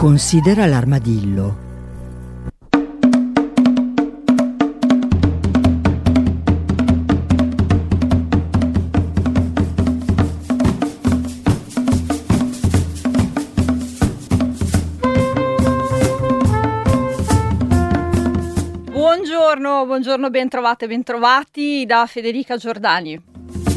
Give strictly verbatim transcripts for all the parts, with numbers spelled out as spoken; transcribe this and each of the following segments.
Considera l'armadillo. Buongiorno, buongiorno, ben trovate, ben trovati da Federica Giordani.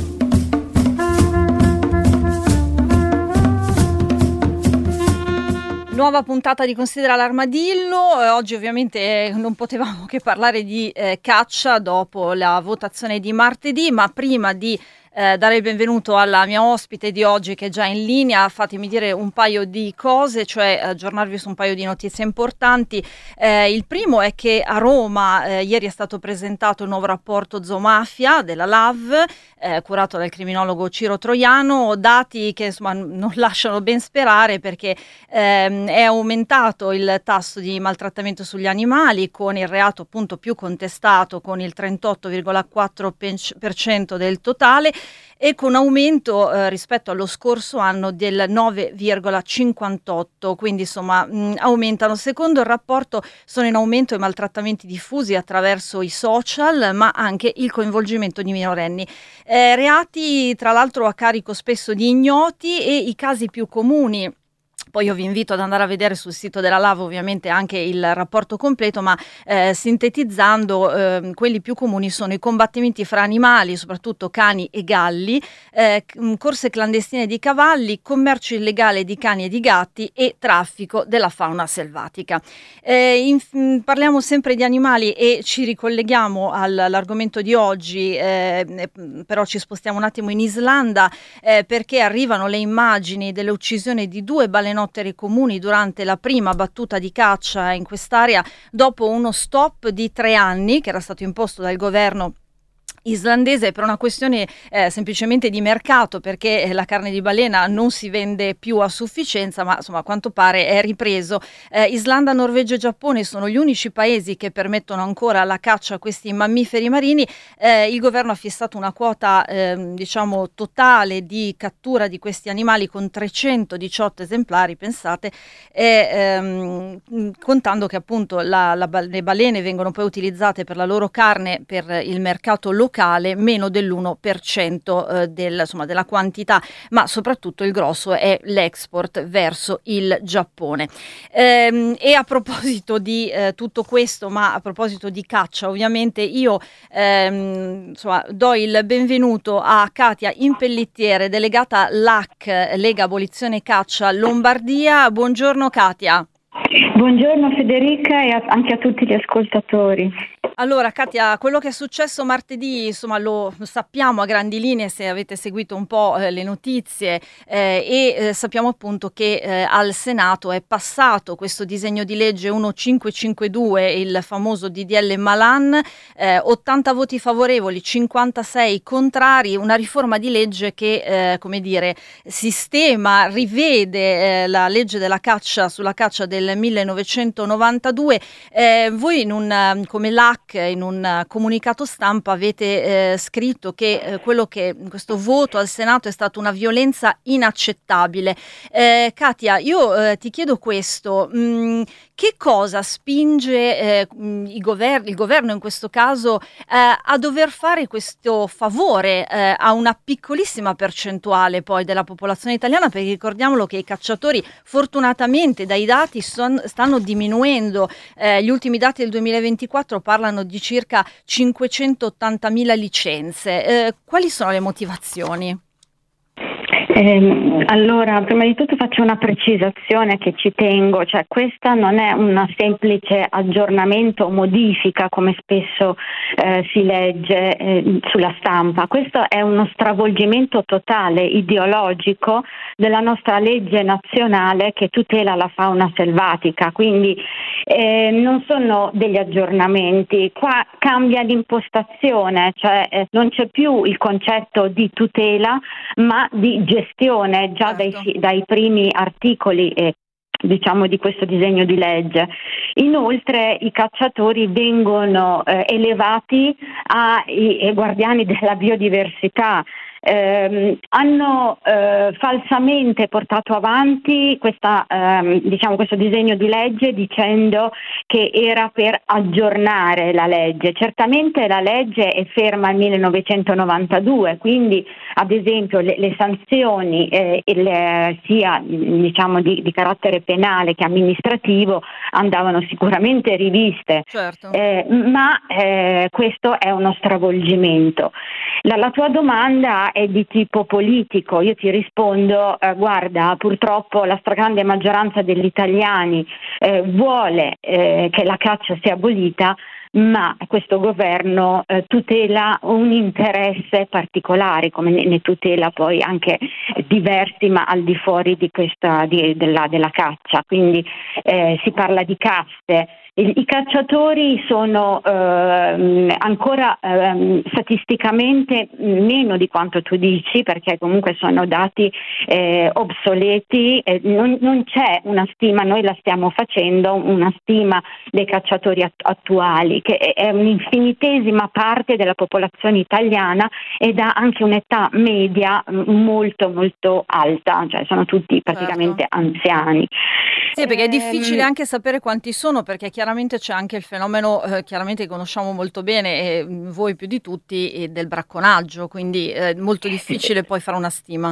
Nuova puntata di Considera l'armadillo. Eh, oggi ovviamente eh, non potevamo che parlare di eh, caccia dopo la votazione di martedì, ma prima di eh, dare il benvenuto alla mia ospite di oggi che è già in linea, fatemi dire un paio di cose, cioè aggiornarvi su un paio di notizie importanti. Eh, il primo è che a Roma eh, ieri è stato presentato il nuovo rapporto Zoomafia della L A V, eh, curato dal criminologo Ciro Troiano, dati che insomma non lasciano ben sperare perché ehm, è aumentato il tasso di maltrattamento sugli animali, con il reato appunto più contestato con il trentotto virgola quattro per cento del totale, e con aumento eh, rispetto allo scorso anno del nove virgola cinquantotto, quindi insomma mh, aumentano. Secondo il rapporto sono in aumento i maltrattamenti diffusi attraverso i social, ma anche il coinvolgimento di minorenni. Eh, reati tra l'altro a carico spesso di ignoti, e i casi più comuni. Poi io vi invito ad andare a vedere sul sito della L A V ovviamente anche il rapporto completo, ma eh, sintetizzando eh, quelli più comuni sono i combattimenti fra animali, soprattutto cani e galli, eh, corse clandestine di cavalli, commercio illegale di cani e di gatti e traffico della fauna selvatica. Eh, in, parliamo sempre di animali e ci ricolleghiamo al, all'argomento di oggi, eh, però ci spostiamo un attimo in Islanda eh, perché arrivano le immagini delle uccisioni di due balenottere comuni durante la prima battuta di caccia in quest'area, dopo uno stop di tre anni che era stato imposto dal governo islandese per una questione eh, semplicemente di mercato, perché la carne di balena non si vende più a sufficienza, ma insomma a quanto pare è ripreso. eh, Islanda, Norvegia e Giappone sono gli unici paesi che permettono ancora la caccia a questi mammiferi marini. Eh, il governo ha fissato una quota eh, diciamo totale di cattura di questi animali con trecentodiciotto esemplari, pensate, e, ehm, contando che appunto la, la, le balene vengono poi utilizzate per la loro carne per il mercato locale, meno dell'uno per cento eh, del, insomma, della quantità, ma soprattutto il grosso è l'export verso il Giappone. Ehm, e a proposito di eh, tutto questo, ma a proposito di caccia, ovviamente io ehm, insomma, do il benvenuto a Katia Impellittiere, delegata L A C, Lega Abolizione Caccia Lombardia. Buongiorno Katia. Buongiorno Federica e a, anche a tutti gli ascoltatori. Allora Katia, quello che è successo martedì, insomma lo sappiamo a grandi linee se avete seguito un po' eh, le notizie eh, e eh, sappiamo appunto che eh, al Senato è passato questo disegno di legge millecinquecentocinquantadue, il famoso D D L Malan, eh, ottanta voti favorevoli, cinquantasei contrari, una riforma di legge che eh, come dire sistema, rivede eh, la legge della caccia sulla caccia del millenovecentonovantadue. Eh, voi in un, come L A C in un comunicato stampa avete eh, scritto che eh, quello che questo voto al Senato è stata una violenza inaccettabile. Eh, Katia, io eh, ti chiedo questo, mh, che cosa spinge eh, mh, i governi, il governo in questo caso, eh, a dover fare questo favore eh, a una piccolissima percentuale poi della popolazione italiana, perché ricordiamolo che i cacciatori fortunatamente dai dati son, stanno diminuendo, eh, gli ultimi dati del duemilaventiquattro parlano di circa cinquecentottantamila licenze. Eh, quali sono le motivazioni? Eh, allora, prima di tutto faccio una precisazione che ci tengo, cioè questa non è una semplice aggiornamento o modifica come spesso eh, si legge eh, sulla stampa. Questo è uno stravolgimento totale ideologico della nostra legge nazionale che tutela la fauna selvatica, quindi eh, non sono degli aggiornamenti, qua cambia l'impostazione, cioè eh, non c'è più il concetto di tutela ma di gestione già dai, dai primi articoli eh, diciamo di questo disegno di legge. Inoltre i cacciatori vengono eh, elevati ai, ai guardiani della biodiversità. ehm, hanno eh, falsamente portato avanti questa, ehm, diciamo, questo disegno di legge dicendo che era per aggiornare la legge. Certamente la legge è ferma al millenovecentonovantadue, quindi ad esempio le, le sanzioni eh, le, sia diciamo di, di carattere penale che amministrativo andavano sicuramente riviste, Certo. eh, ma eh, questo è uno stravolgimento. La, la tua domanda è di tipo politico, io ti rispondo, eh, guarda, purtroppo la stragrande maggioranza degli italiani eh, vuole eh, che la caccia sia abolita, ma questo governo eh, tutela un interesse particolare, come ne, ne tutela poi anche diversi, ma al di fuori di questa di, della, della caccia. Quindi eh, si parla di caste. I, i cacciatori sono eh, ancora eh, statisticamente meno di quanto tu dici, perché comunque sono dati eh, obsoleti, eh, non, non c'è una stima, noi la stiamo facendo, una stima dei cacciatori att- attuali, che è un'infinitesima parte della popolazione italiana ed ha anche un'età media molto molto alta, cioè sono tutti praticamente Certo. anziani. Sì, perché è Ehm, difficile anche sapere quanti sono, perché chiaramente c'è anche il fenomeno, eh, chiaramente che conosciamo molto bene, e mm, voi più di tutti, eh, del bracconaggio, quindi è molto difficile poi fare una stima.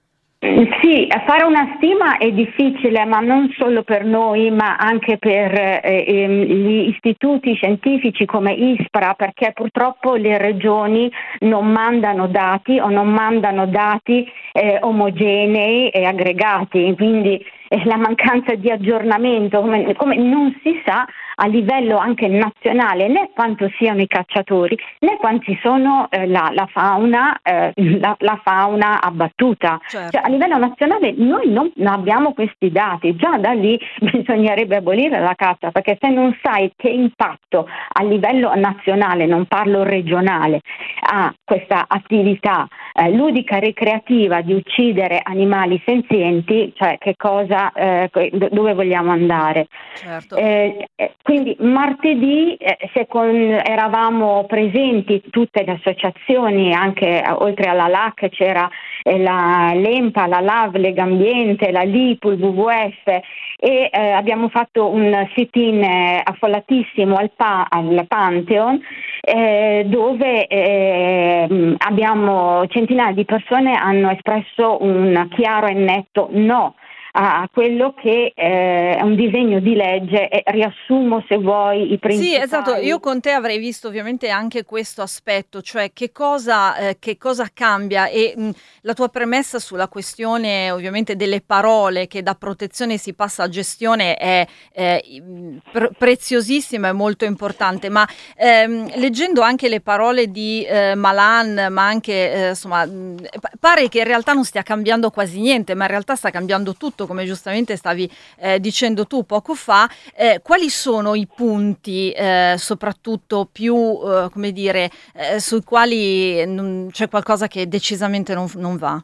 Sì, fare una stima è difficile, ma non solo per noi, ma anche per eh, ehm, gli istituti scientifici come ISPRA, perché purtroppo le regioni non mandano dati o non mandano dati eh, omogenei e aggregati, quindi eh, la mancanza di aggiornamento, come, come non si sa a livello anche nazionale né quanto siano i cacciatori né quanti sono eh, la, la fauna eh, la, la fauna abbattuta. Certo. Cioè, a livello nazionale noi non abbiamo questi dati, già da lì bisognerebbe abolire la caccia, perché se non sai che impatto a livello nazionale, non parlo regionale, ha questa attività eh, ludica ricreativa di uccidere animali senzienti, cioè che cosa eh, dove vogliamo andare? Certo. Eh, quindi martedì eh, se con, eravamo presenti tutte le associazioni, anche eh, oltre alla L A C c'era eh, la, l'EMPA, la L A V, Legambiente, la LIPU, il W W F e eh, abbiamo fatto un sit-in eh, affollatissimo al, pa- al Pantheon eh, dove eh, abbiamo centinaia di persone hanno espresso un chiaro e netto no a quello che eh, è un disegno di legge e riassumo se vuoi i principali. Sì, esatto, io con te avrei visto ovviamente anche questo aspetto, cioè che cosa, eh, che cosa cambia e mh, la tua premessa sulla questione ovviamente delle parole che da protezione si passa a gestione è eh, pre- preziosissima e molto importante, ma ehm, leggendo anche le parole di eh, Malan, ma anche eh, insomma mh, pare che in realtà non stia cambiando quasi niente, ma in realtà sta cambiando tutto, come giustamente stavi eh, dicendo tu poco fa. Eh, quali sono i punti eh, soprattutto più, eh, come dire, eh, sui quali non, c'è qualcosa che decisamente non, non va?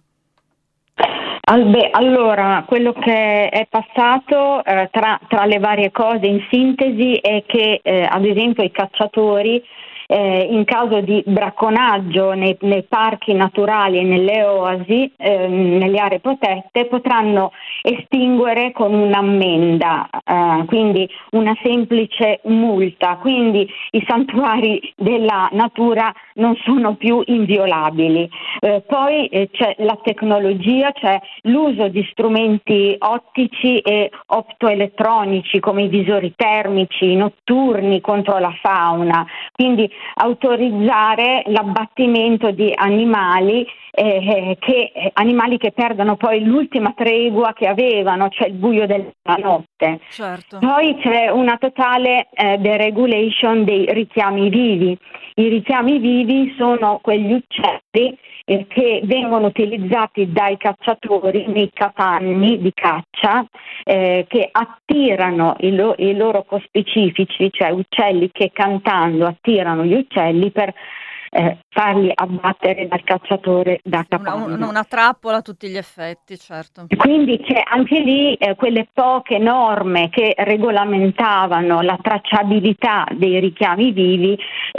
Beh, allora, quello che è passato eh, tra, tra le varie cose in sintesi è che eh, ad esempio i cacciatori Eh, in caso di bracconaggio nei, nei parchi naturali e nelle oasi, eh, nelle aree protette, potranno estinguere con un'ammenda, eh, quindi una semplice multa, quindi i santuari della natura non sono più inviolabili. Eh, poi eh, c'è la tecnologia, c'è l'uso di strumenti ottici e optoelettronici come i visori termici notturni contro la fauna, quindi autorizzare l'abbattimento di animali eh, che animali che perdono poi l'ultima tregua che avevano, cioè il buio della notte. Certo. Poi c'è una totale eh, deregulation dei richiami vivi. I richiami vivi sono quegli uccelli eh, che vengono utilizzati dai cacciatori nei capanni di caccia eh, che attirano i, lo- i loro cospicifici, cioè uccelli che cantando attirano gli uccelli per eh, farli abbattere dal cacciatore da Sì, una, capanna. una, una trappola a tutti gli effetti, certo. Quindi c'è anche lì eh, quelle poche norme che regolamentavano la tracciabilità dei richiami vivi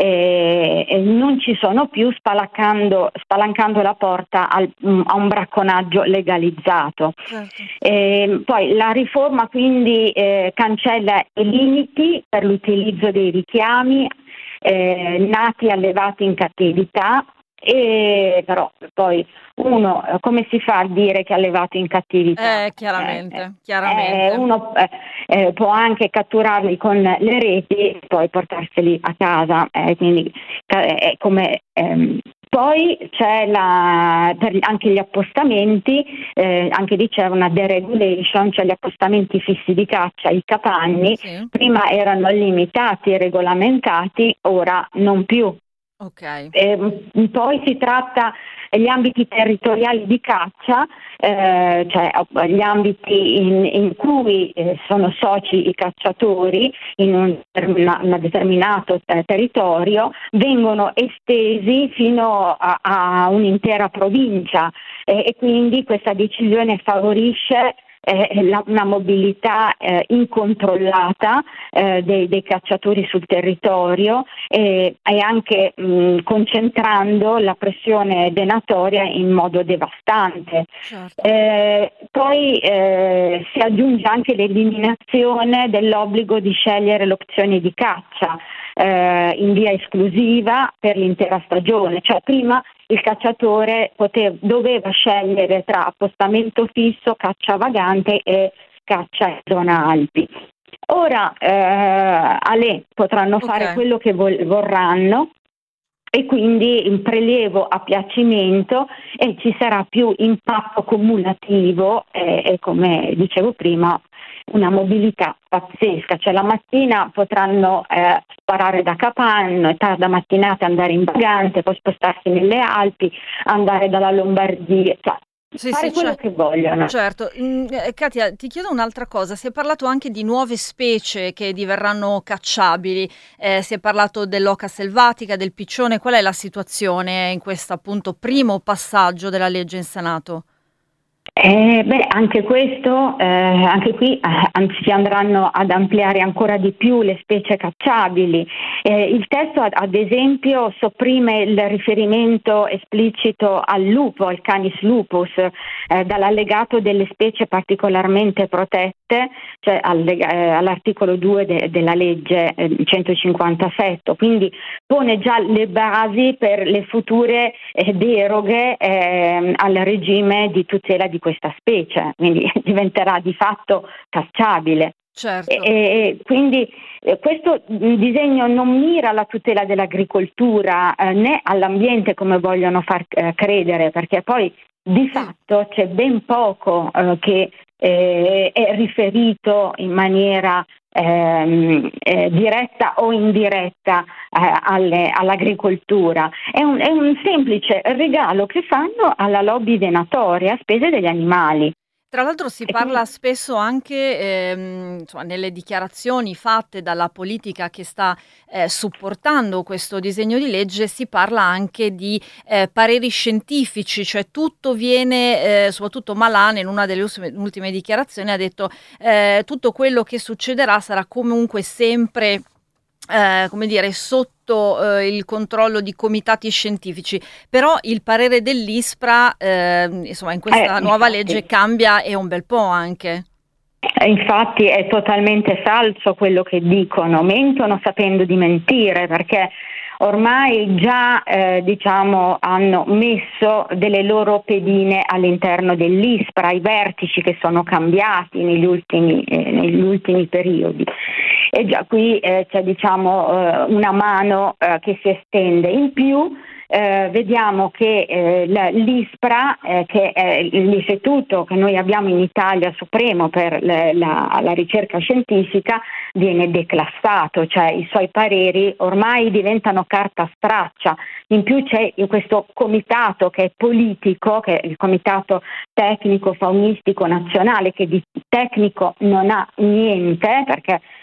eh, eh, non ci sono più, spalancando, spalancando la porta al, a un bracconaggio legalizzato. Certo. Eh, poi la riforma quindi eh, cancella i limiti per l'utilizzo dei richiami eh, nati allevati in cattività. E però poi uno come si fa a dire che è allevato in cattività? Eh, chiaramente, Eh, chiaramente. eh, uno eh, eh, può anche catturarli con le reti e poi portarseli a casa, eh, quindi eh, come ehm, poi c'è la, per anche gli appostamenti, eh, anche lì c'è una deregulation, cioè gli appostamenti fissi di caccia, i capanni, Sì. prima erano limitati e regolamentati, ora non più. Ok. Eh, poi si tratta degli ambiti territoriali di caccia, eh, cioè gli ambiti in, in cui eh, sono soci i cacciatori in un, una, un determinato eh, territorio, vengono estesi fino a, a un'intera provincia eh, e quindi questa decisione favorisce Eh, la, una mobilità eh, incontrollata eh, dei, dei cacciatori sul territorio e, e anche mh, concentrando la pressione denatoria in modo devastante. Certo. Eh, poi eh, si aggiunge anche l'eliminazione dell'obbligo di scegliere l'opzione di caccia eh, in via esclusiva per l'intera stagione, cioè prima il cacciatore poteva, doveva scegliere tra appostamento fisso, caccia vagante e caccia in zona Alpi. Ora eh, Ale potranno Ok. fare quello che vol- vorranno e quindi in prelievo a piacimento e ci sarà più impatto cumulativo e, e come dicevo prima una mobilità pazzesca, cioè la mattina potranno eh, sparare da capanno, tarda mattinata andare in vagante, poi spostarsi nelle Alpi, andare dalla Lombardia, cioè Sì, fare sì, quello cer- che vogliono. certo. Mm, eh, Katia, ti chiedo un'altra cosa. Si è parlato anche di nuove specie che diverranno cacciabili, eh, si è parlato dell'oca selvatica, del piccione. Qual è la situazione in questo appunto primo passaggio della legge in Senato? Eh, beh, anche questo, eh, anche qui eh, anzi, si andranno ad ampliare ancora di più le specie cacciabili. Eh, il testo, ad, ad esempio, sopprime il riferimento esplicito al lupo, al Canis lupus, eh, dall'allegato delle specie particolarmente protette, cioè allega- eh, all'articolo due de- della legge eh, centocinquantasette. Quindi pone già le basi per le future eh, deroghe eh, al regime di tutela di questa specie, quindi diventerà di fatto cacciabile. Certo. E, e quindi eh, questo disegno non mira alla tutela dell'agricoltura eh, né all'ambiente come vogliono far eh, credere, perché poi di fatto c'è ben poco eh, che eh, è riferito in maniera ehm, eh, diretta o indiretta eh, alle, all'agricoltura. È un, è un semplice regalo che fanno alla lobby venatoria a spese degli animali. Tra l'altro si E parla quindi- spesso anche, ehm, insomma, nelle dichiarazioni fatte dalla politica che sta eh, supportando questo disegno di legge, si parla anche di eh, pareri scientifici, cioè tutto viene, eh, soprattutto Malan in una delle ultime, ultime dichiarazioni ha detto eh, tutto quello che succederà sarà comunque sempre eh, come dire, sotto eh, il controllo di comitati scientifici, però il parere dell'ISPRA, eh, insomma, in questa Eh, nuova infatti. legge cambia e un bel po' anche. Infatti è totalmente falso quello che dicono, mentono sapendo di mentire, perché ormai già eh, diciamo hanno messo delle loro pedine all'interno dell'ISPRA, i vertici che sono cambiati negli ultimi, eh, negli ultimi periodi. E già qui eh, c'è diciamo eh, una mano eh, che si estende. In più eh, vediamo che eh, l'ISPRA, eh, che è l'istituto che noi abbiamo in Italia supremo per le, la, la ricerca scientifica, viene declassato, cioè i suoi pareri ormai diventano carta straccia. In più c'è questo comitato che è politico, che è il comitato tecnico faunistico nazionale, che di tecnico non ha niente, perché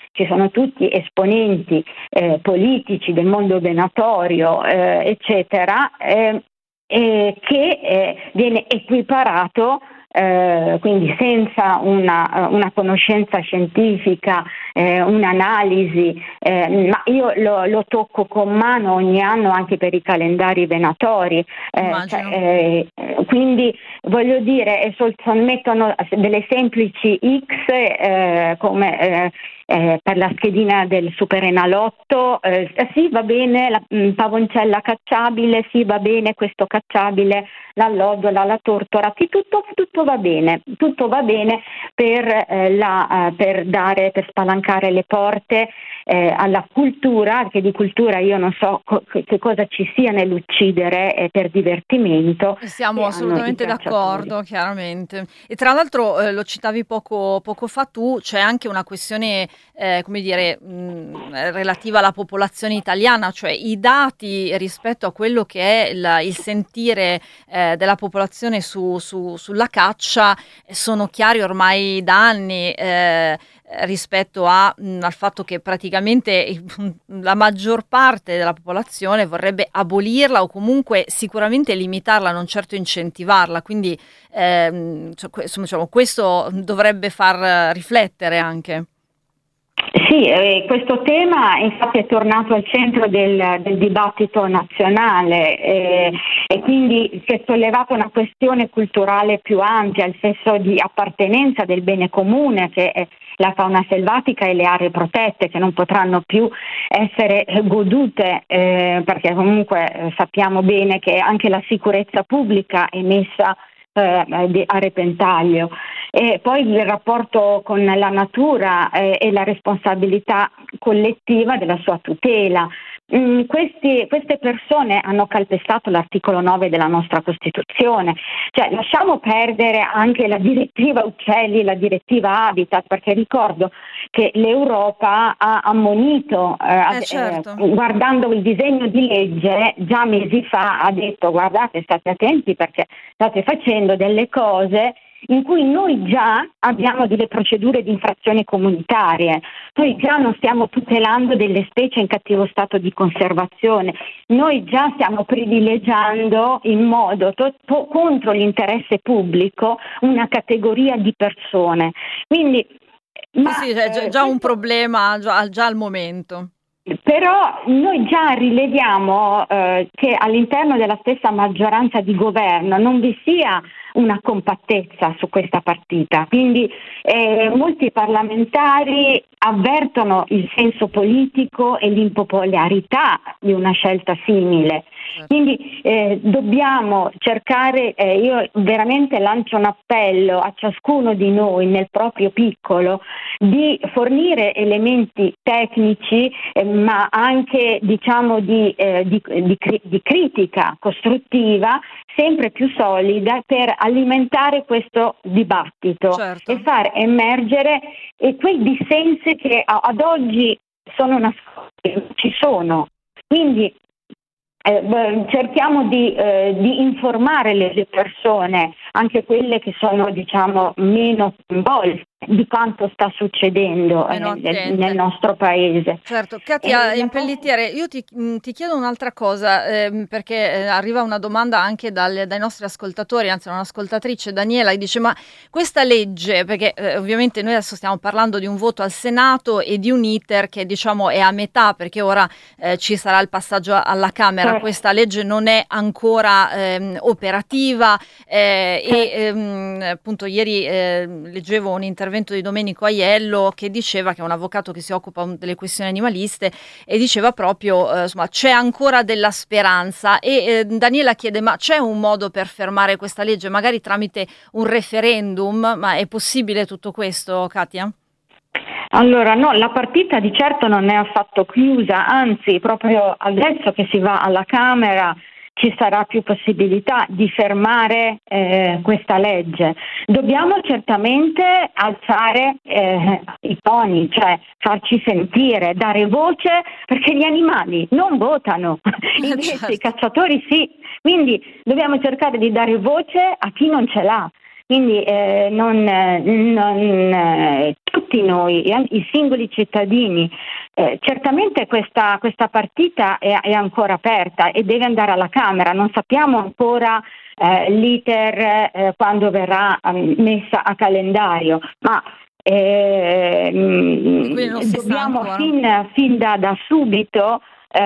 ci sono tutti esponenti eh, politici del mondo venatorio, eh, eccetera, eh, eh, che eh, viene equiparato. Eh, quindi senza una, una conoscenza scientifica, eh, un'analisi, eh, ma io lo, lo tocco con mano ogni anno anche per i calendari venatori, eh, cioè, eh, quindi voglio dire, e sol- mettono delle semplici X eh, come eh, eh, per la schedina del Superenalotto, eh, sì va bene la mh, pavoncella cacciabile, sì va bene questo cacciabile, l'allodola, la tortora, sì, tutto, tutto va bene, tutto va bene per, eh, la, eh, per dare, per spalancare le porte eh, alla cultura, che di cultura io non so co- che cosa ci sia nell'uccidere eh, per divertimento. Siamo assolutamente d'accordo, chiaramente. E tra l'altro eh, lo citavi poco, poco fa tu, c'è anche una questione, eh, come dire, mh, relativa alla popolazione italiana, cioè i dati rispetto a quello che è il, il sentire eh, della popolazione su, su, sulla caccia sono chiari ormai da anni. Eh, rispetto a, mh, al fatto che praticamente la maggior parte della popolazione vorrebbe abolirla o comunque sicuramente limitarla, non certo incentivarla, quindi ehm, cioè, insomma, diciamo, questo dovrebbe far riflettere anche. Sì, eh, questo tema infatti è tornato al centro del, del dibattito nazionale eh, e quindi si è sollevata una questione culturale più ampia, il senso di appartenenza del bene comune che è la fauna selvatica e le aree protette che non potranno più essere godute eh, perché comunque eh, sappiamo bene che anche la sicurezza pubblica è messa eh, a repentaglio. E poi il rapporto con la natura eh, e la responsabilità collettiva della sua tutela. Mm, questi, queste persone hanno calpestato l'articolo nove della nostra Costituzione, cioè lasciamo perdere anche la direttiva uccelli, la direttiva Habitat, perché ricordo che l'Europa ha ammonito, eh, Eh, certo. eh, guardando il disegno di legge già mesi fa, ha detto guardate, state attenti perché state facendo delle cose in cui noi già abbiamo delle procedure di infrazione comunitarie, noi già non stiamo tutelando delle specie in cattivo stato di conservazione, noi già stiamo privilegiando in modo to- to- contro l'interesse pubblico una categoria di persone. Quindi, ma, sì, sì, è già, eh, già un questo... problema già, già al momento. Però noi già rileviamo eh, che all'interno della stessa maggioranza di governo non vi sia una compattezza su questa partita, quindi eh, molti parlamentari avvertono il senso politico e l'impopolarità di una scelta simile. Quindi eh, dobbiamo cercare, eh, io veramente lancio un appello a ciascuno di noi nel proprio piccolo di fornire elementi tecnici eh, ma anche diciamo di, eh, di, di, di critica costruttiva sempre più solida per alimentare questo dibattito. Certo. E far emergere eh, quei dissensi che a, ad oggi sono nascosti, ci sono. Quindi Eh, beh, cerchiamo di, eh, di informare le, le persone, anche quelle che sono diciamo meno coinvolte di quanto sta succedendo eh, nel, nel nostro paese. Certo, Katia E Impellitiere, io ti, ti chiedo un'altra cosa eh, perché eh, arriva una domanda anche dal, dai nostri ascoltatori, anzi un'ascoltatrice, Daniela, che dice ma questa legge, perché eh, ovviamente noi adesso stiamo parlando di un voto al Senato e di un iter che diciamo è a metà perché ora eh, ci sarà il passaggio alla Camera, certo. Questa legge non è ancora ehm, operativa eh, certo. e ehm, appunto ieri eh, leggevo un intervento di Domenico Aiello che diceva che è un avvocato che si occupa delle questioni animaliste e diceva proprio eh, insomma c'è ancora della speranza e eh, Daniela chiede ma c'è un modo per fermare questa legge magari tramite un referendum, ma è possibile tutto questo, Katia? Allora no, la partita di certo non è affatto chiusa, anzi proprio adesso che si va alla Camera ci sarà più possibilità di fermare eh, questa legge. Dobbiamo certamente alzare eh, i toni, cioè farci sentire, dare voce, perché gli animali non votano, invece certo. I cacciatori sì, quindi dobbiamo cercare di dare voce a chi non ce l'ha. quindi eh, non, non eh, tutti noi, i singoli cittadini, eh, certamente questa, questa partita è, è ancora aperta e deve andare alla Camera, non sappiamo ancora eh, l'iter eh, quando verrà um, messa a calendario, ma eh, dobbiamo fin, fin da, da subito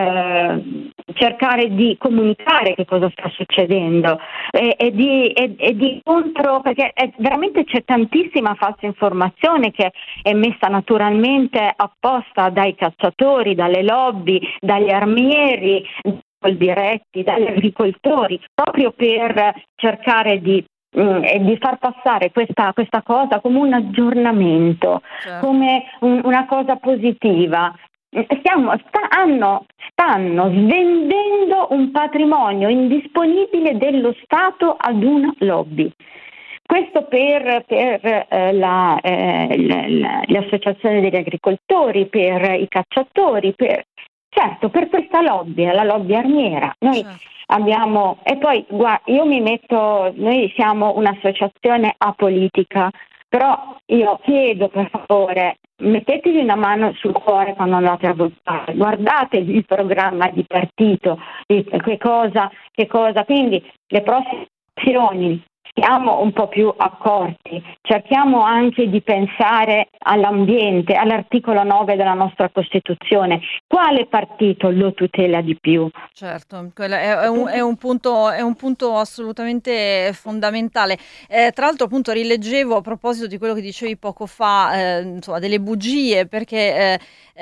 Eh, cercare di comunicare che cosa sta succedendo e, e, di, e, e di contro, perché è, veramente c'è tantissima falsa informazione che è messa naturalmente apposta dai cacciatori, dalle lobby, dagli armieri, dai diretti, dagli agricoltori, proprio per cercare di e di far passare questa, questa cosa come un aggiornamento, certo, come un, una cosa positiva. Stiamo, sta, hanno, stanno svendendo un patrimonio indisponibile dello Stato ad una lobby. Questo per, per eh, la, eh, la, le associazioni degli agricoltori, per i cacciatori, per, certo, per questa lobby, la lobby armiera. Noi certo. abbiamo, e poi guarda, io mi metto, noi siamo un'associazione apolitica, però io chiedo per favore, mettetevi una mano sul cuore quando andate a votare, guardate il programma di partito, che cosa, che cosa, quindi le prossime azioni siamo un po' più accorti, cerchiamo anche di pensare all'ambiente, all'articolo nove della nostra Costituzione, quale partito lo tutela di più? Certo, quello è, è, un, è, un punto, è un punto assolutamente fondamentale. Eh, tra l'altro appunto rileggevo a proposito di quello che dicevi poco fa, eh, insomma delle bugie, perché eh,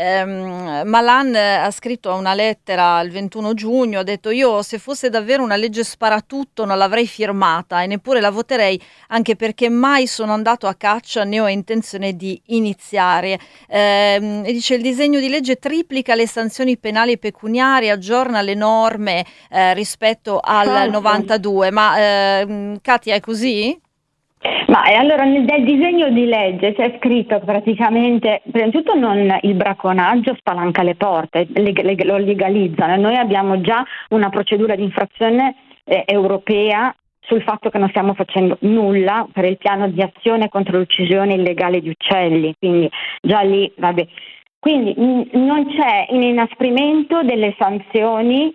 ehm, Malan ha scritto una lettera il ventuno giugno, ha detto: io se fosse davvero una legge sparatutto non l'avrei firmata e neppure la voterei, anche perché mai sono andato a caccia né ho intenzione di iniziare. Eh, e dice: il disegno di legge triplica le sanzioni penali e pecuniarie, aggiorna le norme eh, rispetto al certo. novantadue, ma eh, Katia è così? Ma allora nel, nel disegno di legge c'è scritto praticamente, prima di tutto non, il bracconaggio spalanca le porte, leg, leg, lo legalizzano. Noi abbiamo già una procedura di infrazione eh, europea sul fatto che non stiamo facendo nulla per il piano di azione contro l'uccisione illegale di uccelli, quindi già lì, vabbè. Quindi mh, non c'è un inasprimento delle sanzioni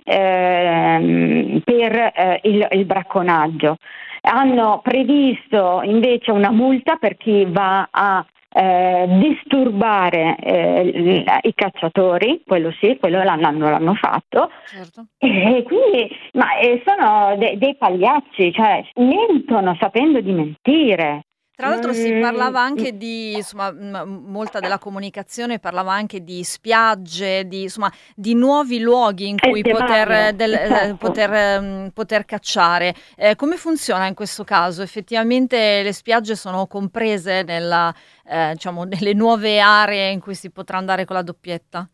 ehm, per eh, il, il bracconaggio. Hanno previsto invece una multa per chi va a eh, disturbare eh, i cacciatori, quello sì, quello l'hanno, l'hanno fatto, certo. E quindi ma eh, sono de- dei pagliacci, cioè mentono sapendo di mentire. Tra l'altro si parlava anche di, insomma, m- molta della comunicazione parlava anche di spiagge, di, insomma, di nuovi luoghi in cui poter, del, certo. poter, um, poter cacciare. Eh, come funziona in questo caso? Effettivamente le spiagge sono comprese nella, eh, diciamo, nelle nuove aree in cui si potrà andare con la doppietta?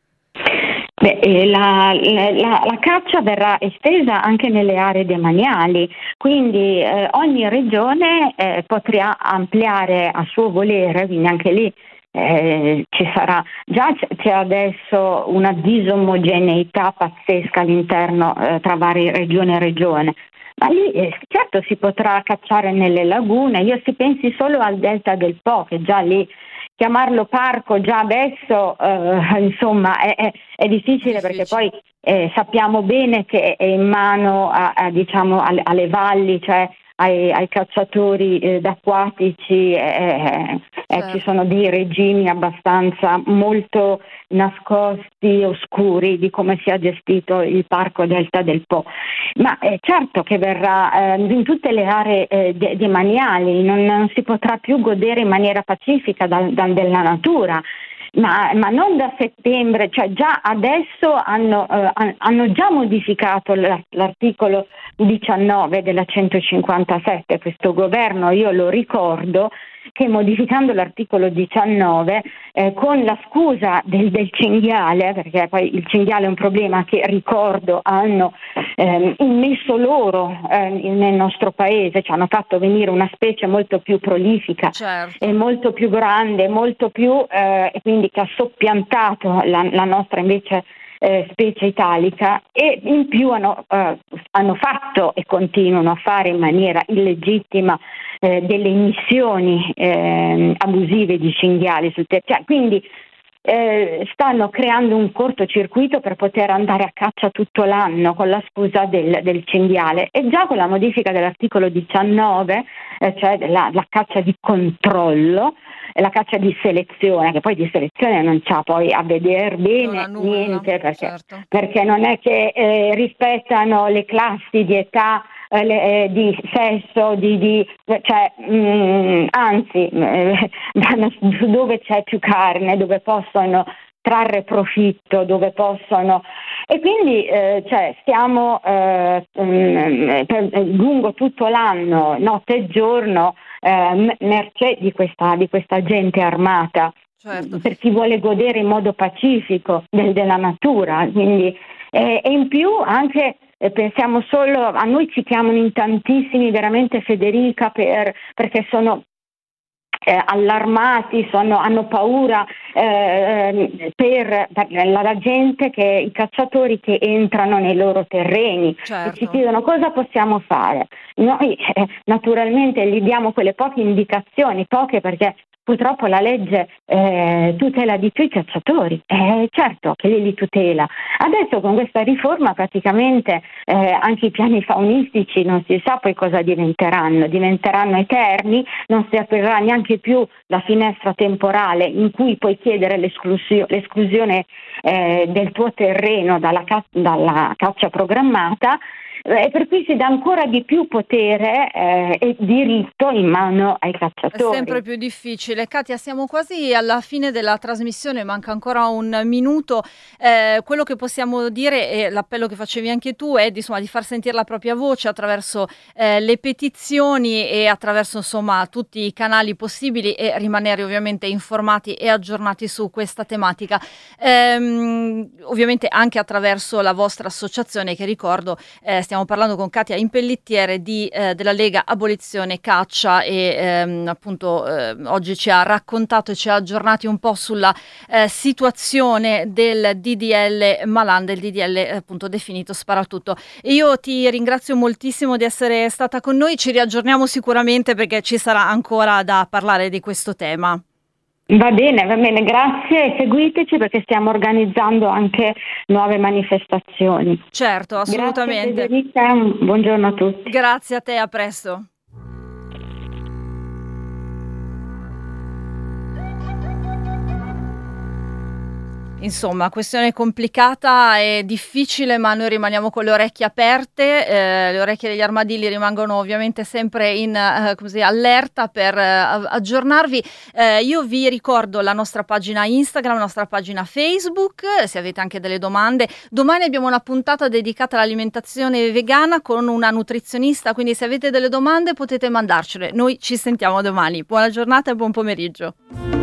Beh, la, la, la caccia verrà estesa anche nelle aree demaniali, quindi eh, ogni regione eh, potrà ampliare a suo volere, quindi anche lì eh, ci sarà, già c'è adesso una disomogeneità pazzesca all'interno eh, tra varie regioni e regione. Ma lì eh, certo si potrà cacciare nelle lagune, io si pensi solo al delta del Po, che già lì chiamarlo parco già adesso eh, insomma è, è, è difficile, difficile perché poi eh, sappiamo bene che è in mano a, a, diciamo alle, alle valli, cioè ai, ai cacciatori eh, d'acquatici, eh, certo. eh, ci sono dei regimi abbastanza molto nascosti, oscuri di come sia gestito il parco Delta del Po, ma eh, certo che verrà eh, in tutte le aree eh, de- demaniali, non, non si potrà più godere in maniera pacifica da, da, della natura. Ma, ma non da settembre, cioè già adesso hanno, eh, hanno già modificato l'articolo diciannove della centocinquantasette, questo governo, io lo ricordo, che modificando l'articolo diciannove eh, con la scusa del, del cinghiale, perché poi il cinghiale è un problema che ricordo hanno eh, immesso loro eh, nel nostro paese, ci hanno fatto venire una specie molto più prolifica, certo. e molto più grande, molto più eh, e quindi che ha soppiantato la, la nostra invece Eh, specie italica, e in più hanno, eh, hanno fatto e continuano a fare in maniera illegittima eh, delle emissioni eh, abusive di cinghiali sul ter- cioè, quindi Eh, stanno creando un cortocircuito per poter andare a caccia tutto l'anno con la scusa del, del cinghiale, e già con la modifica dell'articolo diciannove, eh, cioè la, la caccia di controllo, la caccia di selezione, che poi di selezione non c'ha poi a veder bene nulla, niente, perché, certo. perché non è che eh, rispettano le classi di età, eh, le, eh, di sesso, di, di cioè mh, anzi eh, vanno su dove c'è più carne, dove possono trarre profitto, dove possono, e quindi eh, cioè, stiamo eh, mh, per, lungo tutto l'anno, notte e giorno, eh, mercé di questa, di questa gente armata, certo. per chi vuole godere in modo pacifico del, della natura, quindi eh, e in più anche eh, pensiamo solo, a noi ci chiamano in tantissimi, veramente, Federica, per, perché sono Eh, allarmati, sono, hanno paura eh, per, per la, la gente, che i cacciatori che entrano nei loro terreni, certo. e ci chiedono cosa possiamo fare. Noi eh, naturalmente gli diamo quelle poche indicazioni, poche perché purtroppo la legge eh, tutela di più i cacciatori, eh, certo che li tutela. Adesso con questa riforma praticamente eh, anche i piani faunistici non si sa poi cosa diventeranno, diventeranno eterni, non si aprirà neanche più la finestra temporale in cui puoi chiedere l'esclusio- l'esclusione eh, del tuo terreno dalla, ca- dalla caccia programmata. E per cui si dà ancora di più potere eh, e diritto in mano ai cacciatori. È sempre più difficile. Katia, siamo quasi alla fine della trasmissione, manca ancora un minuto. Eh, quello che possiamo dire, e l'appello che facevi anche tu, è di, insomma, di far sentire la propria voce attraverso eh, le petizioni e attraverso, insomma, tutti i canali possibili, e rimanere ovviamente informati e aggiornati su questa tematica. Ehm, ovviamente anche attraverso la vostra associazione, che ricordo eh, stiamo parlando con Katia Impellittiere di, eh, della Lega Abolizione Caccia, e ehm, appunto eh, oggi ci ha raccontato e ci ha aggiornati un po' sulla eh, situazione del D D L Malan, del D D L eh, appunto definito Sparatutto. E io ti ringrazio moltissimo di essere stata con noi, ci riaggiorniamo sicuramente perché ci sarà ancora da parlare di questo tema. Va bene, va bene, grazie, e seguiteci perché stiamo organizzando anche nuove manifestazioni. Certo, assolutamente. Grazie Federica, buongiorno a tutti. Grazie a te, a presto. Insomma, questione complicata e difficile, ma noi rimaniamo con le orecchie aperte, eh, le orecchie degli armadilli rimangono ovviamente sempre in eh, così, allerta per eh, aggiornarvi. Eh, io vi ricordo la nostra pagina Instagram, la nostra pagina Facebook, se avete anche delle domande. Domani abbiamo una puntata dedicata all'alimentazione vegana con una nutrizionista, quindi se avete delle domande potete mandarcele. Noi ci sentiamo domani. Buona giornata e buon pomeriggio.